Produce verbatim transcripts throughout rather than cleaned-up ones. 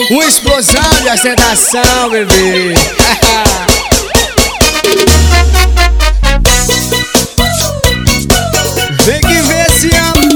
Uma explosão de ostentação, bebê. Vem que vem esse ano.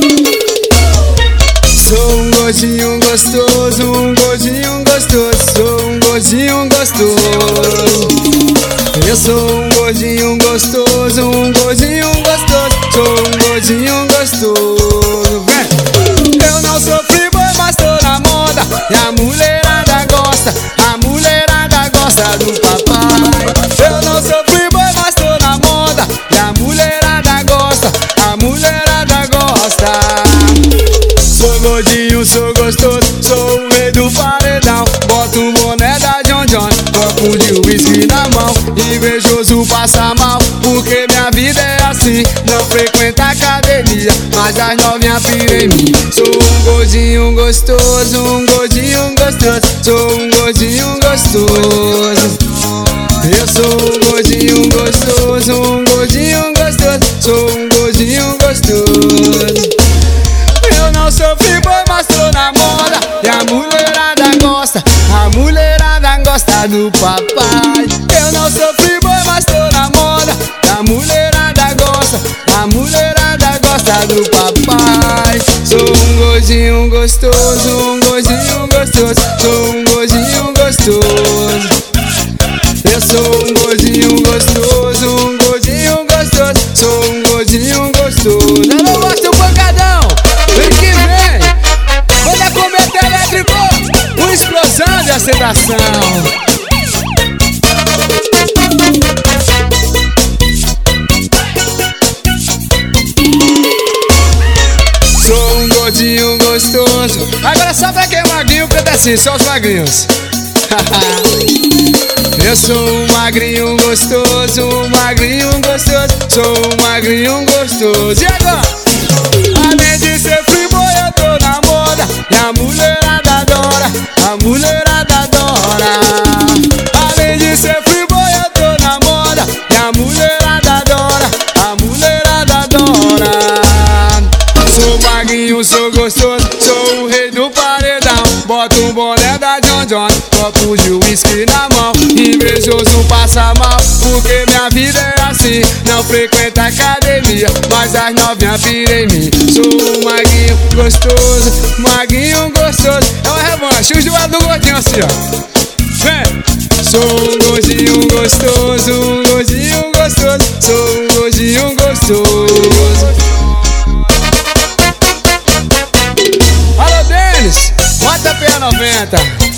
Sou um gordinho gostoso, um gordinho gostoso. Sou um gordinho gostoso. Eu sou um gordinho gostoso, um gordinho gostoso. Sou um gordinho gostoso. Vem! Eu não sou free-boy, mas tô na moda. E a mulherada gosta, a mulherada gosta do papai. Eu não sou free-boy, mas tô na moda. E a mulherada gosta, a mulherada gosta. Sou gordinho, sou gostoso, sou o rei do paredão. Boto o boné da John John, copo de whisky na mão. Invejoso passa mal, porque minha vida é assim. Não frequenta academia, mas as novinhas piram em mim. Sou um gordinho gostoso, um gordinho gostoso. Sou um gordinho gostoso. Eu sou um gordinho gostoso, um gordinho gostoso. Sou um gordinho gostoso. Eu não sou free-boy, mas tô na moda. E a mulherada gosta, a mulherada gosta do papai. Eu não sou free-boy, mas tô na moda. E a mulherada gosta, a mulherada gosta do papai. Sou um gordinho gostoso, um gordinho gostoso. Sou um gordinho gostoso. Eu sou um gordinho gostoso, um gordinho gostoso. Sou um gordinho gostoso. Eu não gosto do pancadão. Vem que vem, banda Cometa Elétrico, uma explosão de aceitação. Sou um gordinho gostoso. Agora só pra quem é magrinho, canta assim, só os magrinhos. Eu sou um magrinho gostoso, um magrinho gostoso. Sou um magrinho gostoso. E agora? Além de ser free-boy, eu tô na moda. E a mulherada adora, a mulherada adora. Além de ser free-boy, eu tô na moda. E a mulherada adora, a mulherada adora. Sou magrinho, sou gostoso, sou o rei do paredão. Boto um boné da John John, copo de whisky na mão. Invejoso passa mal, porque minha vida é assim. Não frequenta academia, mas as novinhas piram em mim. Sou um magrinho gostoso, magrinho gostoso. É uma revanche, os dois do gordinho assim, ó. Vem! Sou um gordinho gostoso, um gordinho gostoso. Sou um gordinho gostoso. Alô, Denis, bota P noventa.